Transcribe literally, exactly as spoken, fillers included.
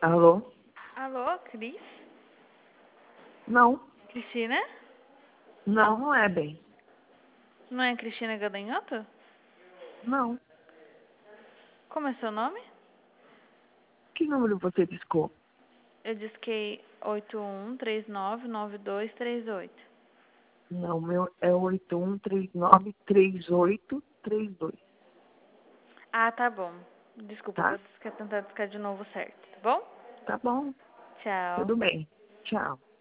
Alô? Alô, Cris? Não, Cristina? não, não é bem. Não é Cristina Gadanhoto? Não. Como é seu nome? Que número você discou? Eu disquei oito um três nove nove dois três oito. Não, meu é oito um três nove três oito três dois, Ah, tá bom. Desculpa, eu tá? vou discar, tentar discar de novo certo, tá bom? Tá bom, Tchau. tudo bem. Tchau.